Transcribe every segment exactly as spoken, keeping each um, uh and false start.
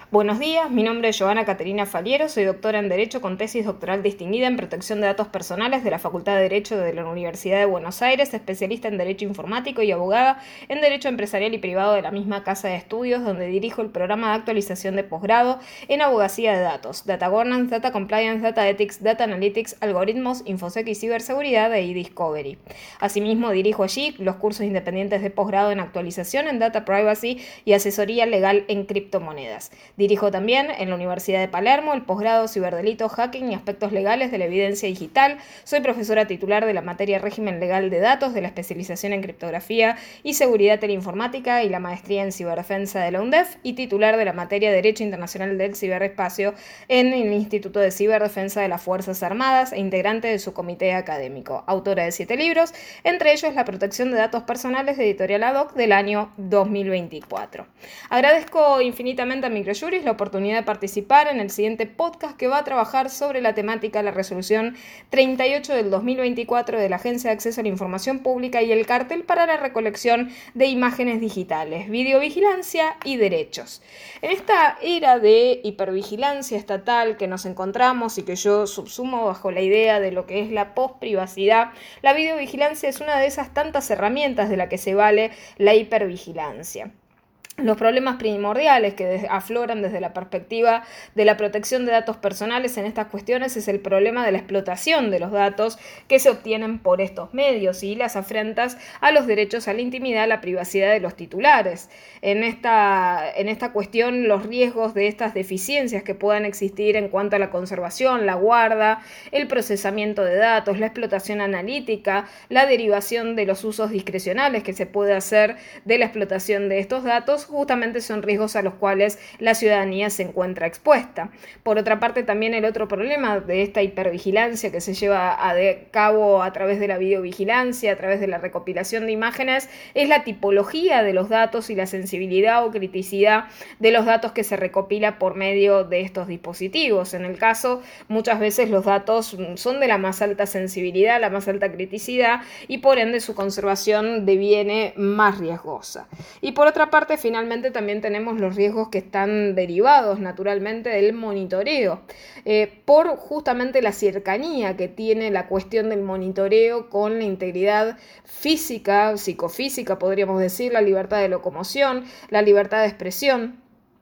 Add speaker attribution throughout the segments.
Speaker 1: Buenos días, mi nombre es Joana Caterina Faliero, soy doctora en Derecho con tesis doctoral distinguida en protección de datos personales de la Facultad de Derecho de la Universidad de Buenos Aires, especialista en Derecho Informático y abogada en Derecho Empresarial y Privado de la misma casa de estudios, donde dirijo el programa de actualización de posgrado en Abogacía de Datos, Data Governance, Data Compliance, Data Ethics, Data Analytics, Algoritmos, Infosec y Ciberseguridad e eDiscovery. Asimismo, dirijo allí los cursos independientes de posgrado en actualización en Data Privacy y asesoría legal en criptomonedas. Dirijo también en la Universidad de Palermo el posgrado Ciberdelito, Hacking y Aspectos Legales de la Evidencia Digital. Soy profesora titular de la materia Régimen Legal de Datos, de la especialización en Criptografía y Seguridad Teleinformática y la maestría en Ciberdefensa de la UNDEF y titular de la materia Derecho Internacional del Ciberespacio en el Instituto de Ciberdefensa de las Fuerzas Armadas e integrante de su comité académico. Autora de siete libros, entre ellos La protección de datos personales de Editorial Ad Hoc del año dos mil veinticuatro. Agradezco infinitamente a Microjuris la oportunidad de participar en el siguiente podcast que va a trabajar sobre la temática de la resolución treinta y ocho del dos mil veinticuatro de la Agencia de Acceso a la Información Pública y el cartel para la recolección de imágenes digitales, videovigilancia y derechos. En esta era de hipervigilancia estatal que nos encontramos y que yo subsumo bajo la idea de lo que es la posprivacidad, la videovigilancia es una de esas tantas herramientas de la que se vale la hipervigilancia. Los problemas primordiales que afloran desde la perspectiva de la protección de datos personales en estas cuestiones es el problema de la explotación de los datos que se obtienen por estos medios y las afrentas a los derechos a la intimidad, a la privacidad de los titulares. En esta, en esta cuestión, los riesgos de estas deficiencias que puedan existir en cuanto a la conservación, la guarda, el procesamiento de datos, la explotación analítica, la derivación de los usos discrecionales que se puede hacer de la explotación de estos datos, justamente son riesgos a los cuales la ciudadanía se encuentra expuesta. Por otra parte, también el otro problema de esta hipervigilancia que se lleva a cabo a través de la videovigilancia, a través de la recopilación de imágenes, es la tipología de los datos y la sensibilidad o criticidad de los datos que se recopila por medio de estos dispositivos. En el caso, muchas veces los datos son de la más alta sensibilidad, la más alta criticidad y por ende su conservación deviene más riesgosa. Y por otra parte, finalmente, Finalmente también tenemos los riesgos que están derivados naturalmente del monitoreo, eh, por justamente la cercanía que tiene la cuestión del monitoreo con la integridad física, psicofísica, podríamos decir, la libertad de locomoción, la libertad de expresión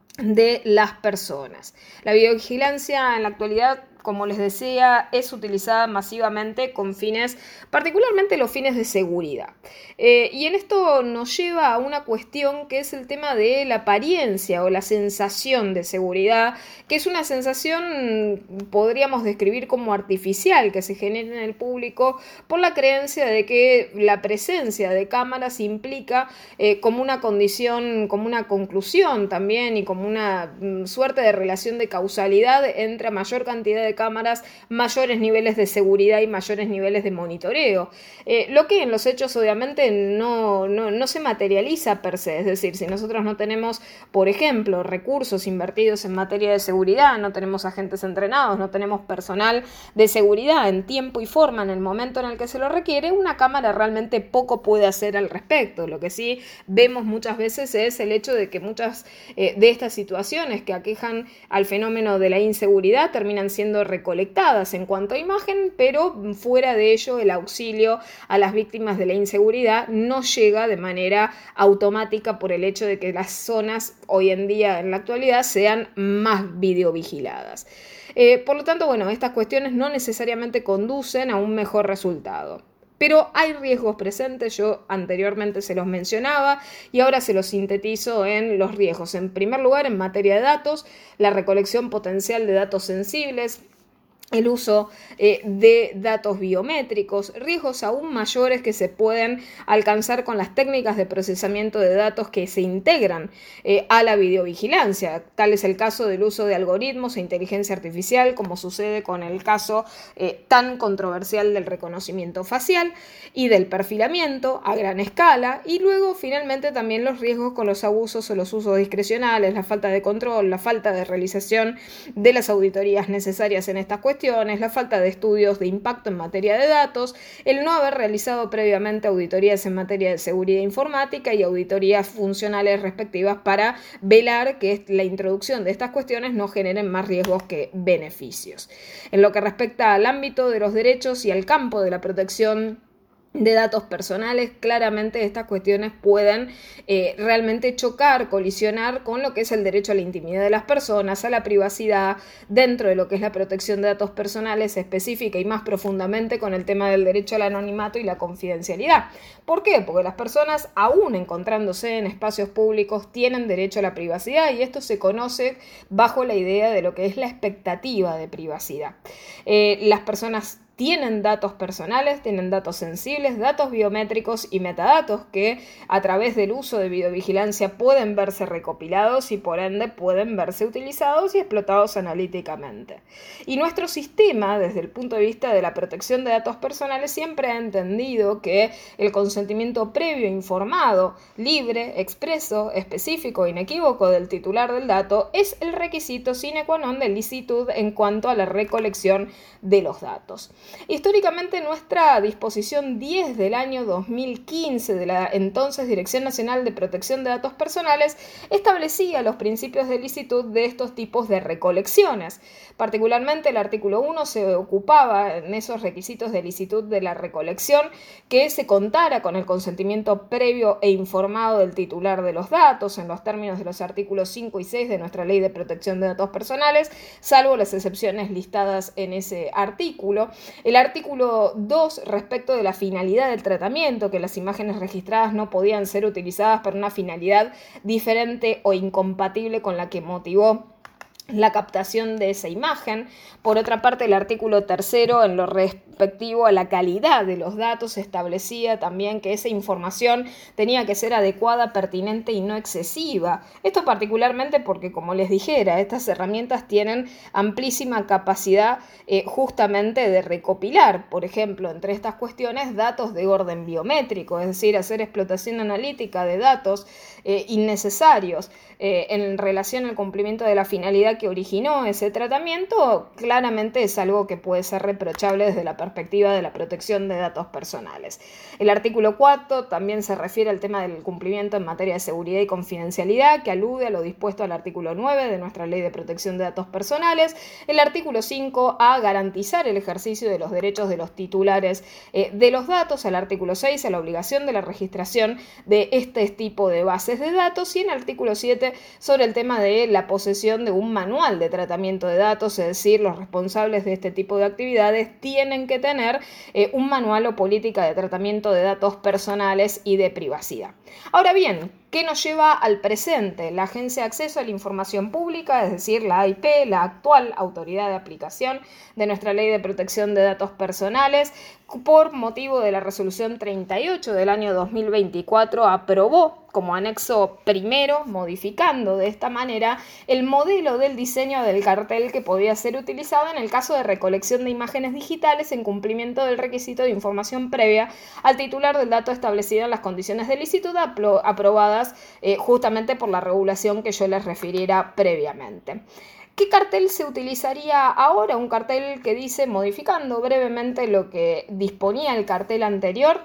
Speaker 1: de las personas. La videovigilancia en la actualidad, como les decía, es utilizada masivamente con fines, particularmente los fines de seguridad. Eh, y en esto nos lleva a una cuestión que es el tema de la apariencia o la sensación de seguridad, que es una sensación, podríamos describir como artificial, que se genera en el público por la creencia de que la presencia de cámaras implica eh, como una condición, como una conclusión también y como una mm, suerte de relación de causalidad entre mayor cantidad de cámaras, mayores niveles de seguridad y mayores niveles de monitoreo, eh, lo que en los hechos obviamente no, no, no se materializa per se. Es decir, si nosotros no tenemos, por ejemplo, recursos invertidos en materia de seguridad, no tenemos agentes entrenados, no tenemos personal de seguridad en tiempo y forma en el momento en el que se lo requiere, una cámara realmente poco puede hacer al respecto. Lo que sí vemos muchas veces es el hecho de que muchas eh, de estas situaciones que aquejan al fenómeno de la inseguridad terminan siendo recolectadas en cuanto a imagen, pero fuera de ello el auxilio a las víctimas de la inseguridad no llega de manera automática por el hecho de que las zonas hoy en día en la actualidad sean más videovigiladas. Eh, por lo tanto, bueno, estas cuestiones no necesariamente conducen a un mejor resultado. Pero hay riesgos presentes, yo anteriormente se los mencionaba y ahora se los sintetizo en los riesgos. En primer lugar, en materia de datos, la recolección potencial de datos sensibles, el uso eh, de datos biométricos, riesgos aún mayores que se pueden alcanzar con las técnicas de procesamiento de datos que se integran eh, a la videovigilancia. Tal es el caso del uso de algoritmos e inteligencia artificial, como sucede con el caso eh, tan controversial del reconocimiento facial y del perfilamiento a gran escala, y luego finalmente también los riesgos con los abusos o los usos discrecionales, la falta de control, la falta de realización de las auditorías necesarias en estas cuestiones, cuestiones, la falta de estudios de impacto en materia de datos, el no haber realizado previamente auditorías en materia de seguridad informática y auditorías funcionales respectivas para velar que la introducción de estas cuestiones no generen más riesgos que beneficios. En lo que respecta al ámbito de los derechos y al campo de la protección de datos personales, claramente estas cuestiones pueden eh, realmente chocar, colisionar con lo que es el derecho a la intimidad de las personas, a la privacidad, dentro de lo que es la protección de datos personales específica y más profundamente con el tema del derecho al anonimato y la confidencialidad. ¿Por qué? Porque las personas, aún encontrándose en espacios públicos, tienen derecho a la privacidad y esto se conoce bajo la idea de lo que es la expectativa de privacidad. Eh, las personas tienen datos personales, tienen datos sensibles, datos biométricos y metadatos que a través del uso de videovigilancia pueden verse recopilados y por ende pueden verse utilizados y explotados analíticamente. Y nuestro sistema, desde el punto de vista de la protección de datos personales, siempre ha entendido que el consentimiento previo informado, libre, expreso, específico e inequívoco del titular del dato es el requisito sine qua non de licitud en cuanto a la recolección de los datos. Históricamente, nuestra disposición diez del año dos mil quince de la entonces Dirección Nacional de Protección de Datos Personales establecía los principios de licitud de estos tipos de recolecciones. Particularmente el artículo uno se ocupaba en esos requisitos de licitud de la recolección que se contara con el consentimiento previo e informado del titular de los datos en los términos de los artículos cinco y seis de nuestra Ley de Protección de Datos Personales, salvo las excepciones listadas en ese artículo. El artículo dos, respecto de la finalidad del tratamiento, que las imágenes registradas no podían ser utilizadas para una finalidad diferente o incompatible con la que motivó la captación de esa imagen. Por otra parte, el artículo tercero, en lo respectivo a la calidad de los datos, establecía también que esa información tenía que ser adecuada, pertinente y no excesiva. Esto particularmente porque, como les dijera, estas herramientas tienen amplísima capacidad eh, justamente de recopilar, por ejemplo, entre estas cuestiones, datos de orden biométrico, es decir, hacer explotación analítica de datos eh, innecesarios eh, en relación al cumplimiento de la finalidad que originó ese tratamiento, claramente es algo que puede ser reprochable desde la perspectiva de la protección de datos personales. El artículo cuatro también se refiere al tema del cumplimiento en materia de seguridad y confidencialidad, que alude a lo dispuesto al artículo nueve de nuestra Ley de Protección de Datos Personales. El artículo cinco a garantizar el ejercicio de los derechos de los titulares eh, de los datos. El artículo seis a la obligación de la registración de este tipo de bases de datos. Y en el artículo siete sobre el tema de la posesión de un manual de tratamiento de datos, es decir, los responsables de este tipo de actividades tienen que tener eh, un manual o política de tratamiento de datos personales y de privacidad. Ahora bien, ¿qué nos lleva al presente? La Agencia de Acceso a la Información Pública, es decir, la A I P, la actual autoridad de aplicación de nuestra Ley de Protección de Datos Personales, por motivo de la resolución treinta y ocho del año dos mil veinticuatro, aprobó como anexo primero, modificando de esta manera el modelo del diseño del cartel que podía ser utilizado en el caso de recolección de imágenes digitales en cumplimiento del requisito de información previa al titular del dato establecido en las condiciones de licitud aprobadas eh, justamente por la regulación que yo les refiriera previamente. ¿Qué cartel se utilizaría ahora? Un cartel que dice, modificando brevemente lo que disponía el cartel anterior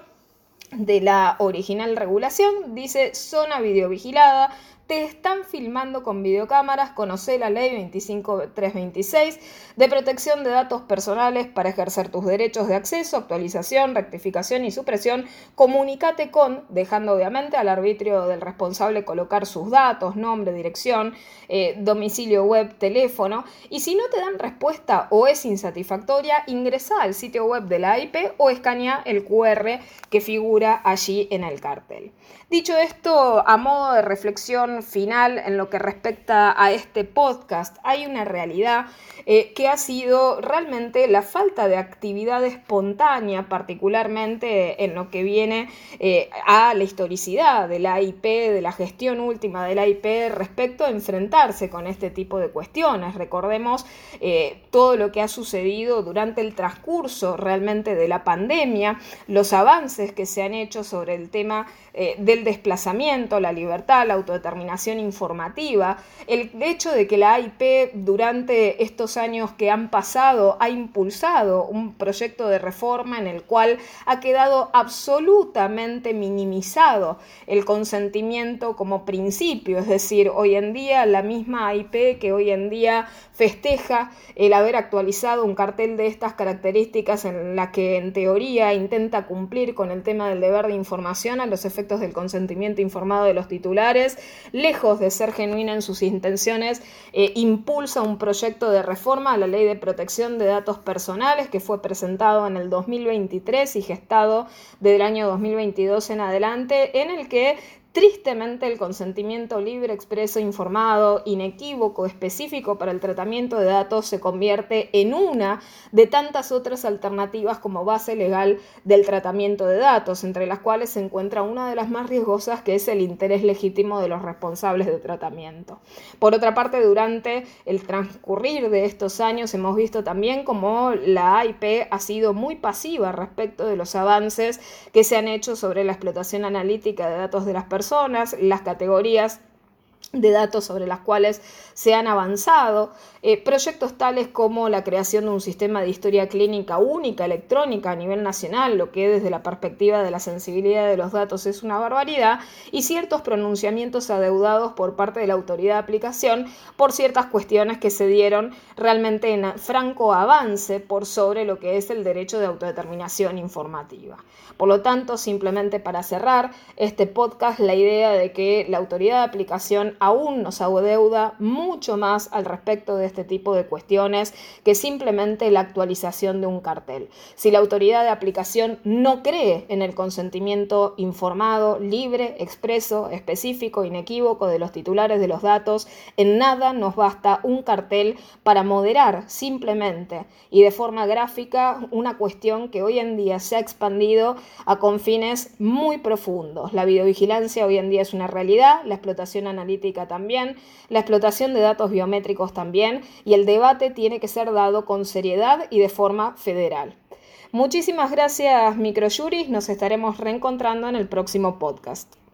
Speaker 1: de la original regulación, dice zona videovigilada, te están filmando con videocámaras, conoce la ley veinticinco mil trescientos veintiséis de protección de datos personales para ejercer tus derechos de acceso, actualización, rectificación y supresión, comunícate con, dejando obviamente al arbitrio del responsable colocar sus datos, nombre, dirección, eh, domicilio web, teléfono, y si no te dan respuesta o es insatisfactoria, ingresa al sitio web de la A I P o escanea el cu erre que figura allí en el cartel. Dicho esto, a modo de reflexión final en lo que respecta a este podcast, hay una realidad eh, que ha sido realmente la falta de actividad espontánea, particularmente en lo que viene eh, a la historicidad de la A I P, de la gestión última de la A I P respecto a enfrentarse con este tipo de cuestiones. Recordemos eh, todo lo que ha sucedido durante el transcurso realmente de la pandemia, los avances que se han hecho sobre el tema eh, del desplazamiento, la libertad, la autodeterminación autodeterminación informativa, el hecho de que la A I P durante estos años que han pasado ha impulsado un proyecto de reforma en el cual ha quedado absolutamente minimizado el consentimiento como principio, es decir, hoy en día la misma A I P que hoy en día festeja el haber actualizado un cartel de estas características en la que en teoría intenta cumplir con el tema del deber de información a los efectos del consentimiento informado de los titulares, lejos de ser genuina en sus intenciones, eh, impulsa un proyecto de reforma a la Ley de Protección de Datos Personales que fue presentado en el dos mil veintitrés y gestado desde el año dos mil veintidós en adelante, en el que tristemente el consentimiento libre, expreso, informado, inequívoco, específico para el tratamiento de datos se convierte en una de tantas otras alternativas como base legal del tratamiento de datos, entre las cuales se encuentra una de las más riesgosas, que es el interés legítimo de los responsables de tratamiento. Por otra parte, durante el transcurrir de estos años hemos visto también cómo la A I P ha sido muy pasiva respecto de los avances que se han hecho sobre la explotación analítica de datos de las personas, personas, las categorías de datos sobre las cuales se han avanzado, eh, proyectos tales como la creación de un sistema de historia clínica única, electrónica a nivel nacional, lo que desde la perspectiva de la sensibilidad de los datos es una barbaridad, y ciertos pronunciamientos adeudados por parte de la autoridad de aplicación por ciertas cuestiones que se dieron realmente en franco avance por sobre lo que es el derecho de autodeterminación informativa. Por lo tanto, simplemente para cerrar este podcast, la idea de que la autoridad de aplicación aún nos adeuda mucho más al respecto de este tipo de cuestiones que simplemente la actualización de un cartel. Si la autoridad de aplicación no cree en el consentimiento informado, libre, expreso, específico, inequívoco de los titulares de los datos, en nada nos basta un cartel para moderar simplemente y de forma gráfica una cuestión que hoy en día se ha expandido a confines muy profundos. La videovigilancia hoy en día es una realidad, la explotación analítica también, la explotación de datos biométricos también, y el debate tiene que ser dado con seriedad y de forma federal. Muchísimas gracias, microjuris, nos estaremos reencontrando en el próximo podcast.